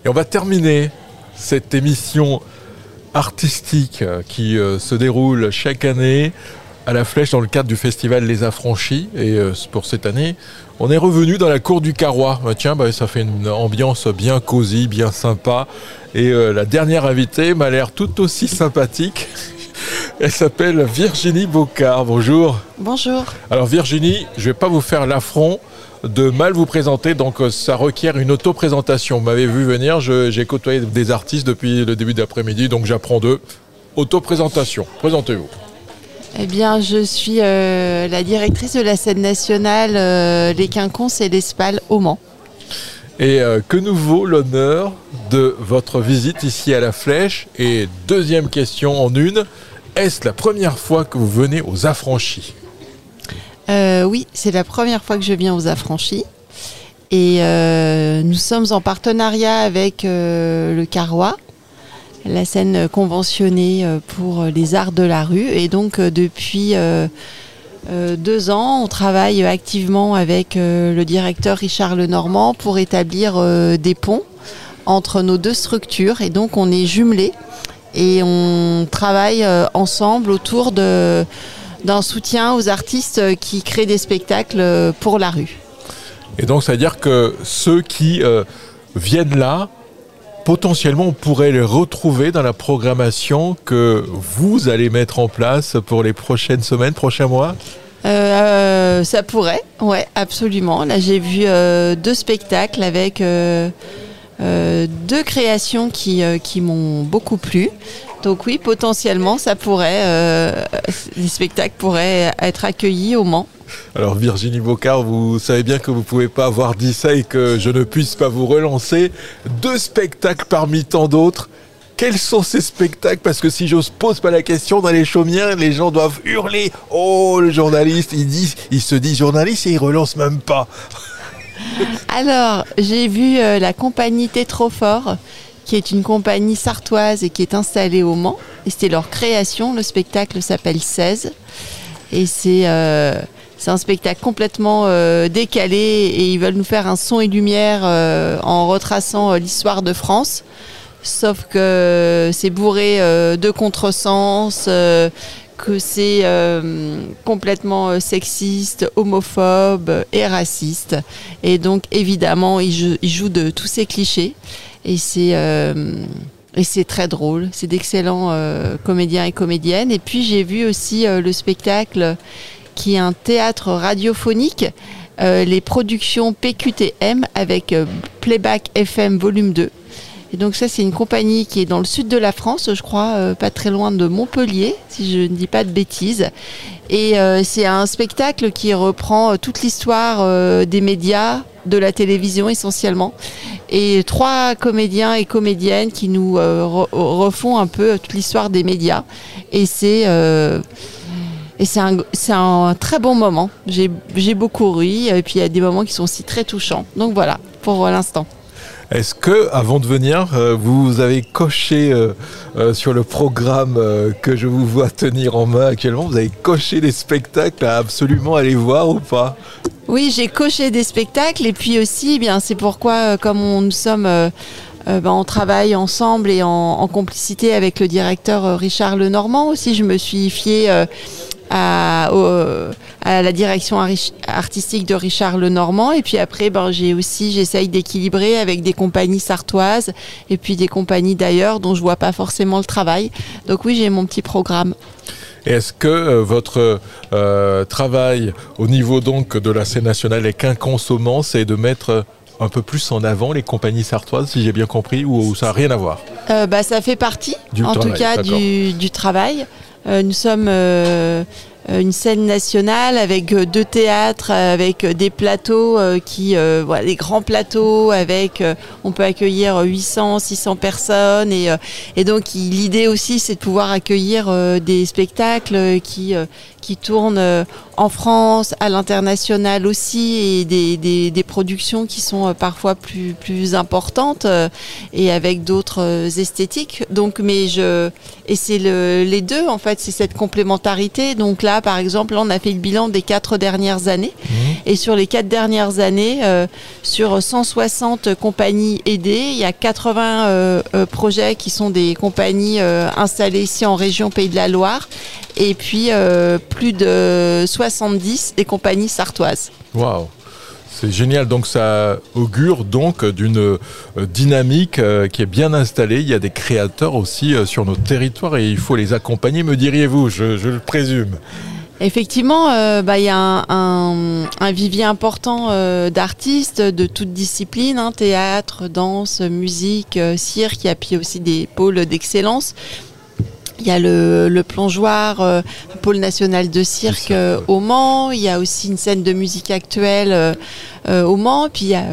Et on va terminer cette émission artistique qui se déroule chaque année à la Flèche dans le cadre du festival Les Affranchis. Et pour cette année, on est revenu dans la cour du Carrois. Ça fait une ambiance bien cosy, bien sympa. Et la dernière invitée m'a l'air tout aussi sympathique. Elle s'appelle Virginie Bocard. Bonjour. Bonjour. Alors Virginie, je ne vais pas vous faire l'affront de mal vous présenter, donc ça requiert une auto-présentation. Vous m'avez vu venir, j'ai côtoyé des artistes depuis le début d'après-midi, donc j'apprends d'eux. Auto-présentation, présentez-vous. Eh bien, je suis la directrice de la scène nationale Les Quinconces et l'Espal au Mans. Et que nous vaut l'honneur de votre visite ici à la Flèche? Et deuxième question en une, est-ce la première fois que vous venez aux Affranchis? Oui, c'est la première fois que je viens aux Affranchis. Et nous sommes en partenariat avec le Carrois, la scène conventionnée pour les arts de la rue. Et donc, depuis 2 ans, on travaille activement avec le directeur Richard Lenormand pour établir des ponts entre nos 2 structures. Et donc, on est jumelés et on travaille ensemble autour d'un soutien aux artistes qui créent des spectacles pour la rue. Et donc, ça veut dire que ceux qui viennent là, potentiellement, on pourrait les retrouver dans la programmation que vous allez mettre en place pour les prochaines semaines, prochains mois? Ça pourrait, ouais, absolument. Là, j'ai vu 2 spectacles avec 2 créations qui m'ont beaucoup plu. Donc oui, potentiellement, ça pourrait, les spectacles pourraient être accueillis au Mans. Alors Virginie Bocard, vous savez bien que vous ne pouvez pas avoir dit ça et que je ne puisse pas vous relancer. 2 spectacles parmi tant d'autres. Quels sont ces spectacles? Parce que si j'ose pose pas la question, dans les chaumières, les gens doivent hurler. Oh, le journaliste, il se dit journaliste et il relance même pas. Alors, j'ai vu la compagnie Tétrofort, qui est une compagnie sartoise et qui est installée au Mans. Et c'était leur création. Le spectacle s'appelle 16. Et c'est un spectacle complètement décalé. Et ils veulent nous faire un son et lumière en retraçant l'histoire de France. Sauf que c'est bourré de contresens, que c'est complètement sexiste, homophobe et raciste. Et donc, évidemment, ils jouent de tous ces clichés. Et c'est très drôle. C'est d'excellents comédiens et comédiennes. Et puis, j'ai vu aussi le spectacle qui est un théâtre radiophonique, les productions PQTM avec Playback FM Volume 2. Et donc ça, c'est une compagnie qui est dans le sud de la France, je crois, pas très loin de Montpellier, si je ne dis pas de bêtises. Et c'est un spectacle qui reprend toute l'histoire des médias, de la télévision essentiellement. Et 3 comédiens et comédiennes qui nous refont un peu toute l'histoire des médias. Et c'est un très bon moment. J'ai beaucoup ri, et puis il y a des moments qui sont aussi très touchants. Donc voilà, pour l'instant. Est-ce que, avant de venir, vous avez coché sur le programme que je vous vois tenir en main actuellement, vous avez coché des spectacles à absolument aller voir ou pas? Oui, j'ai coché des spectacles et puis aussi, eh bien, c'est pourquoi, comme nous sommes, on travaille ensemble et en complicité avec le directeur Richard Lenormand aussi, je me suis fiée à la direction artistique de Richard Lenormand et puis après j'essaye d'équilibrer avec des compagnies sartoises et puis des compagnies d'ailleurs dont je vois pas forcément le travail. Donc oui, j'ai mon petit programme. Et est-ce que votre travail au niveau donc de la scène nationale Les Quinconces au Mans, c'est de mettre un peu plus en avant les compagnies sartoises, si j'ai bien compris, ou ça n'a rien à voir? Ça fait partie, tout cas, du travail. Nous sommes une scène nationale avec 2 théâtres, avec des plateaux des grands plateaux avec on peut accueillir 800, 600 personnes et donc l'idée aussi c'est de pouvoir accueillir des spectacles qui tournent en France, à l'international aussi, et des productions qui sont parfois plus importantes et avec d'autres esthétiques. Donc, et c'est les deux en fait, c'est cette complémentarité. Donc là, par exemple, on a fait le bilan des 4 dernières années, et sur les 4 dernières années, sur 160 compagnies aidées, il y a 80 projets qui sont des compagnies installées ici en région Pays de la Loire, et puis plus de 70 des compagnies sartoises. Waouh! C'est génial, donc ça augure donc d'une dynamique qui est bien installée. Il y a des créateurs aussi sur notre territoire et il faut les accompagner, me diriez-vous, je le présume. Effectivement, il y a un vivier important d'artistes de toutes disciplines, théâtre, danse, musique, cirque, il y a puis aussi des pôles d'excellence. Il y a le plongeoir, pôle national de cirque au Mans. Il y a aussi une scène de musique actuelle au Mans. Puis il y a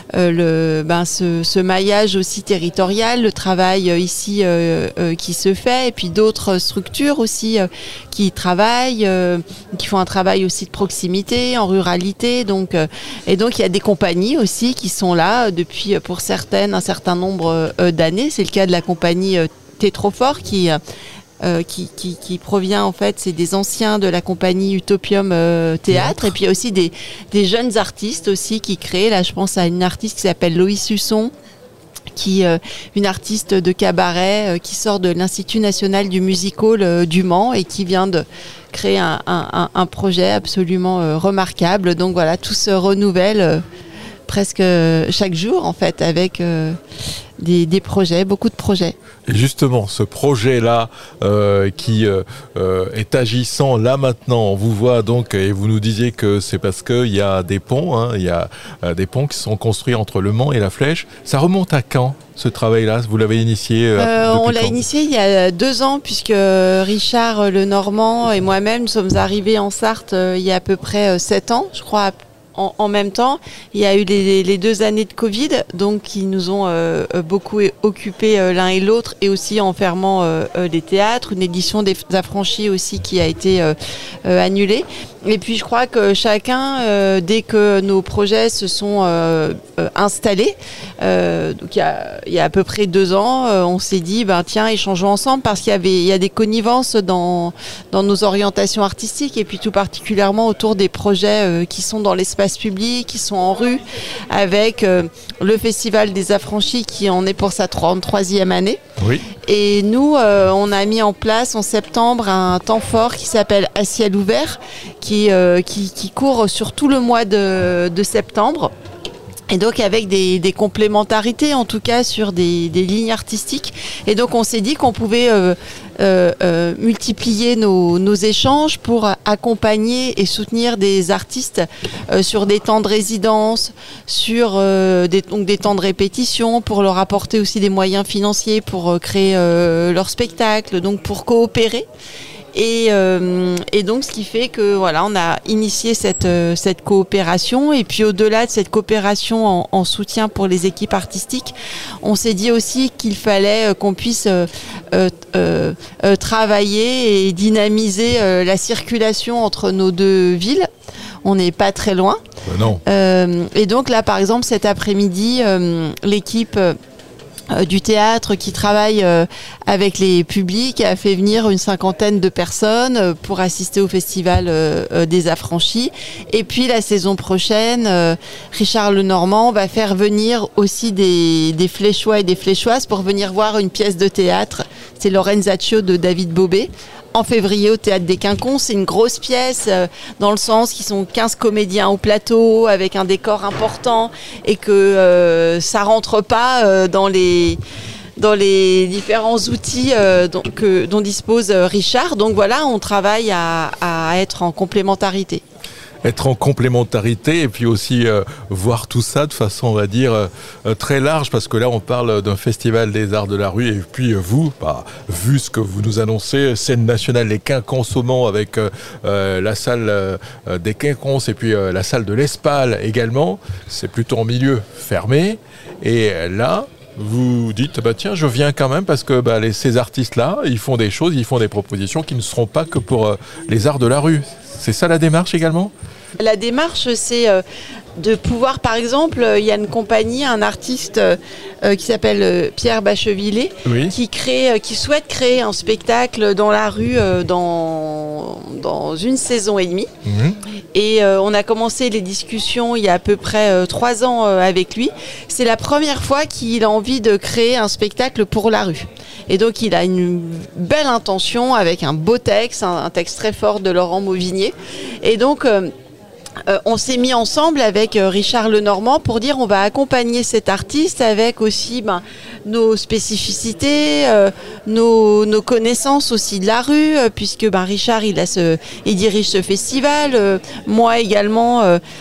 ce maillage aussi territorial, le travail ici qui se fait. Et puis d'autres structures aussi qui travaillent, qui font un travail aussi de proximité en ruralité. Donc il y a des compagnies aussi qui sont là depuis, pour certaines, un certain nombre d'années. C'est le cas de la compagnie T'es trop fort qui provient en fait, c'est des anciens de la compagnie Utopium Théâtre, et puis il y a aussi des jeunes artistes aussi qui créent. Là, je pense à une artiste qui s'appelle Loïs Husson, une artiste de cabaret qui sort de l'Institut national du music hall du Mans et qui vient de créer un projet absolument remarquable. Donc voilà, tout se renouvelle presque chaque jour en fait, avec des projets, beaucoup de projets. Et justement, ce projet-là qui est agissant là maintenant, on vous voit donc, et vous nous disiez que c'est parce qu'il y a des ponts, il y a des ponts qui sont construits entre Le Mans et La Flèche. Ça remonte à quand, ce travail-là? Vous l'avez initié On l'a initié il y a 2 ans, puisque Richard Lenormand et moi-même, nous sommes arrivés en Sarthe il y a à peu près 7 ans, je crois. En même temps, il y a eu les 2 années de Covid, donc qui nous ont beaucoup occupés l'un et l'autre, et aussi en fermant les théâtres, une édition des Affranchis aussi qui a été annulée. Et puis je crois que chacun, dès que nos projets se sont installés, donc il y a à peu près 2 ans, on s'est dit tiens, échangeons ensemble, parce qu'il y a des connivences dans nos orientations artistiques, et puis tout particulièrement autour des projets qui sont dans l'espace public, qui sont en rue, avec le Festival des Affranchis qui en est pour sa 33e année. Oui. Et nous, on a mis en place en septembre un temps fort qui s'appelle À ciel ouvert, qui court sur tout le mois de septembre. Et donc avec des complémentarités, en tout cas sur des lignes artistiques. Et donc on s'est dit qu'on pouvait multiplier nos échanges pour accompagner et soutenir des artistes sur des temps de résidence, sur des temps de répétition, pour leur apporter aussi des moyens financiers pour créer leur spectacle, donc pour coopérer. Et donc ce qui fait que voilà, on a initié cette coopération, et puis au-delà de cette coopération en soutien pour les équipes artistiques, on s'est dit aussi qu'il fallait qu'on puisse travailler et dynamiser la circulation entre nos 2 villes. On n'est pas très loin. Non. Et donc là, par exemple, cet après-midi, l'équipe du théâtre qui travaille avec les publics a fait venir une 50aine de personnes pour assister au festival des Affranchis. Et puis la saison prochaine, Richard Lenormand va faire venir aussi des Fléchois et des Fléchoises pour venir voir une pièce de théâtre. C'est Lorenzaccio de David Bobet. En février au Théâtre des Quinconces. C'est une grosse pièce dans le sens qu'ils sont 15 comédiens au plateau avec un décor important, et que ça rentre pas dans les différents outils dont dispose Richard. Donc voilà, on travaille à être en complémentarité. Être en complémentarité, et puis aussi voir tout ça de façon, on va dire, très large, parce que là on parle d'un festival des arts de la rue, et puis vous, vu ce que vous nous annoncez, scène nationale les Quinconces au Mans, avec la salle des Quinconces et puis la salle de l'Espal également, c'est plutôt en milieu fermé, et là vous dites tiens, je viens quand même, parce que ces artistes là ils font des choses, ils font des propositions qui ne seront pas que pour les arts de la rue. C'est ça la démarche également ? La démarche, c'est de pouvoir, par exemple, il y a une compagnie, un artiste qui s'appelle Pierre Bachevillet, Oui. qui souhaite créer un spectacle dans la rue dans une saison et demie. Et on a commencé les discussions il y a à peu près 3 ans avec lui. C'est la première fois qu'il a envie de créer un spectacle pour la rue. Et donc il a une belle intention avec un beau texte, un texte très fort de Laurent Mauvigné. Et donc on s'est mis ensemble avec Richard Lenormand pour dire on va accompagner cet artiste avec aussi nos spécificités, nos connaissances aussi de la rue, puisque Richard il dirige ce festival. Moi également,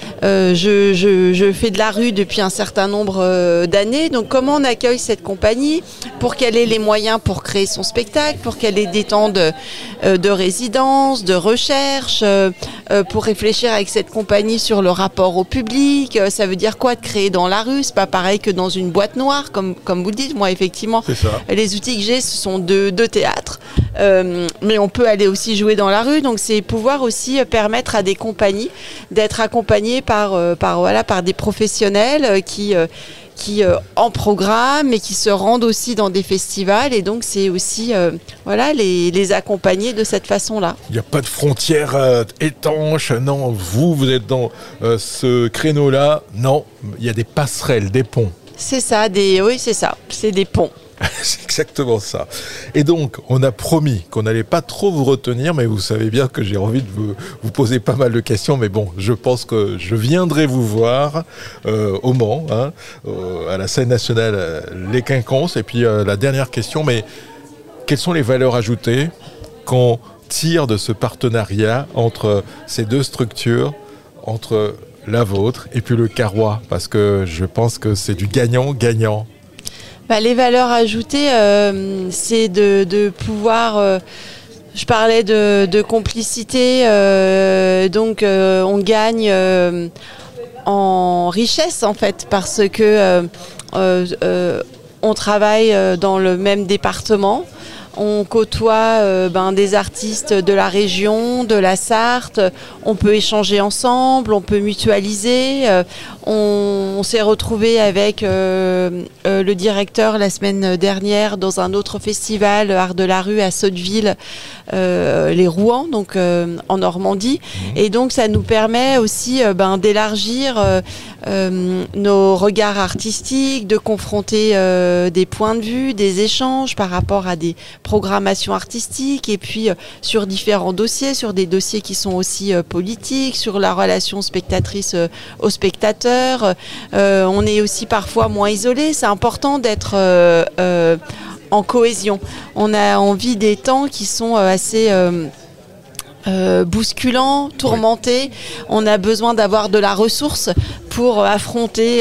je fais de la rue depuis un certain nombre d'années. Donc comment on accueille cette compagnie pour qu'elle ait les moyens pour créer son spectacle, pour qu'elle ait des temps de résidence, de recherche, pour réfléchir avec cette compagnie sur le rapport au public. Ça veut dire quoi de créer dans la rue? C'est pas pareil que dans une boîte noire, comme vous le dites. Moi, effectivement, les outils que j'ai, ce sont de théâtre. Mais on peut aller aussi jouer dans la rue. Donc, c'est pouvoir aussi permettre à des compagnies d'être accompagnées par des professionnels qui en programme et qui se rendent aussi dans des festivals, et donc c'est aussi les accompagner de cette façon-là. Il n'y a pas de frontières étanches, non, vous êtes dans ce créneau-là, non, il y a des passerelles, des ponts. C'est ça, c'est des ponts. C'est exactement ça. Et donc, on a promis qu'on n'allait pas trop vous retenir, mais vous savez bien que j'ai envie de vous poser pas mal de questions. Mais bon, je pense que je viendrai vous voir au Mans, à la scène nationale Les Quinconces. Et puis, la dernière question, mais quelles sont les valeurs ajoutées qu'on tire de ce partenariat entre ces deux structures, entre la vôtre et puis le Carrois? Parce que je pense que c'est du gagnant-gagnant. Les valeurs ajoutées, c'est de pouvoir... je parlais de complicité, donc on gagne en richesse en fait, parce que on travaille dans le même département. On côtoie des artistes de la région, de la Sarthe. On peut échanger ensemble, on peut mutualiser. On s'est retrouvé avec le directeur la semaine dernière dans un autre festival, Art de la rue à Sotteville, les Rouen, donc en Normandie. Et donc ça nous permet aussi d'élargir nos regards artistiques, de confronter des points de vue, des échanges par rapport à des programmations artistiques, et puis sur différents dossiers, sur des dossiers qui sont aussi politiques, sur la relation spectatrice aux spectateurs. On est aussi parfois moins isolés. C'est important d'être en cohésion. On a envie des temps qui sont assez... bousculants, tourmentés. On a besoin d'avoir de la ressource pour affronter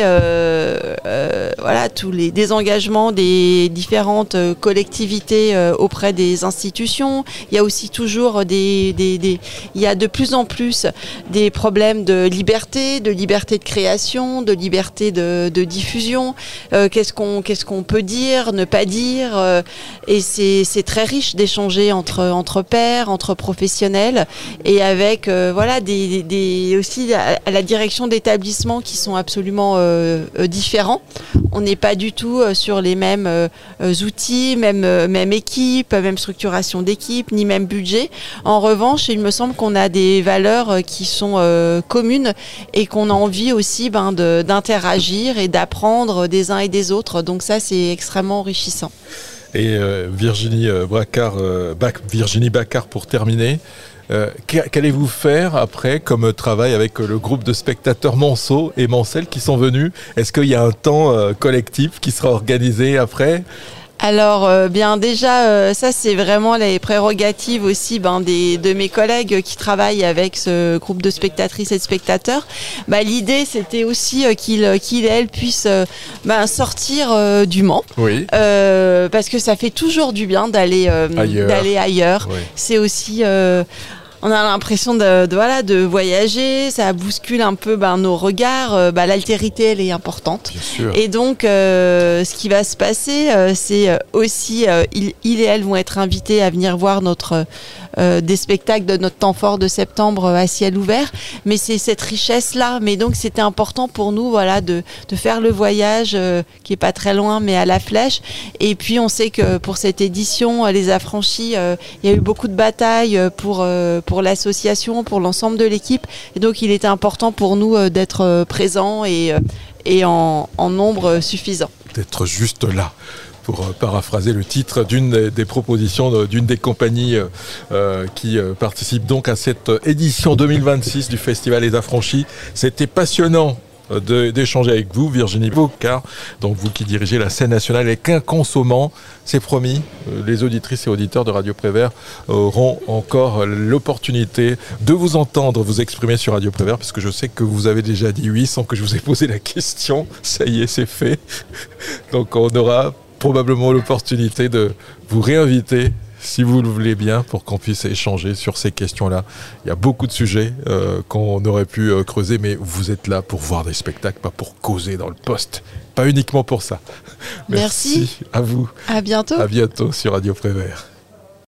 tous les désengagements des différentes collectivités auprès des institutions. Il y a aussi toujours il y a de plus en plus des problèmes de liberté de création, de liberté de diffusion. Qu'est-ce qu'on peut dire, ne pas dire, et c'est très riche d'échanger entre pairs, entre professionnels, et avec aussi à la direction d'établissements qui sont absolument différents. On n'est pas du tout sur les mêmes outils, même équipe, même structuration d'équipe, ni même budget. En revanche, il me semble qu'on a des valeurs qui sont communes, et qu'on a envie aussi d'interagir et d'apprendre des uns et des autres. Donc ça, c'est extrêmement enrichissant. Et Virginie Bacquart, pour terminer, qu'allez-vous faire après comme travail avec le groupe de spectateurs Monceau et Mancel qui sont venus? Est-ce qu'il y a un temps collectif qui sera organisé après? Alors, déjà, ça c'est vraiment les prérogatives aussi de mes collègues qui travaillent avec ce groupe de spectatrices et de spectateurs. L'idée, c'était aussi qu'ils et elles puissent sortir du Mans, oui. Parce que ça fait toujours du bien d'aller ailleurs. Oui. C'est aussi... on a l'impression de voyager, ça bouscule un peu nos regards. L'altérité, elle est importante. Bien sûr. Et donc, ce qui va se passer, c'est aussi, ils et elles vont être invités à venir voir notre des spectacles de notre temps fort de septembre à ciel ouvert. Mais c'est cette richesse-là. Mais donc c'était important pour nous, voilà, de faire le voyage qui est pas très loin, mais à la Flèche. Et puis on sait que pour cette édition, les Affranchis, il y a eu beaucoup de batailles pour l'association, pour l'ensemble de l'équipe. Et donc il était important pour nous d'être présents et en nombre suffisant. D'être juste là, pour paraphraser le titre d'une des propositions d'une des compagnies qui participe donc à cette édition 2026 du Festival Les Affranchis. C'était passionnant d'échanger avec vous, Virginie Bocard, donc vous qui dirigez la scène nationale avec Inconsommant. C'est promis, les auditrices et auditeurs de Radio Prévert auront encore l'opportunité de vous entendre vous exprimer sur Radio Prévert, parce que je sais que vous avez déjà dit oui sans que je vous ai posé la question. Ça y est, c'est fait. Donc on aura probablement l'opportunité de vous réinviter, si vous le voulez bien, pour qu'on puisse échanger sur ces questions-là. Il y a beaucoup de sujets qu'on aurait pu creuser, mais vous êtes là pour voir des spectacles, pas pour causer dans le poste. Pas uniquement pour ça. Merci. À vous. À bientôt. À bientôt sur Radio Prévert.